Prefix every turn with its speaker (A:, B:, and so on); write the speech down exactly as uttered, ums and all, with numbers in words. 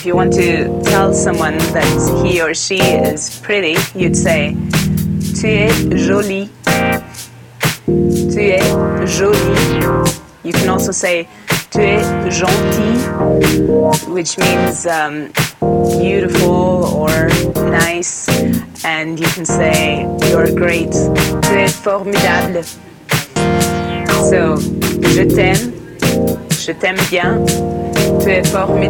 A: you want to tell someone that he or she is pretty, you'd say, tu es jolie. Tu es jolie. You can also say, tu es gentil, which means um, beautiful or nice. And you can say, you're great. Tu es formidable. So, je t'aime. Je t'aime bien. Tu es formidable.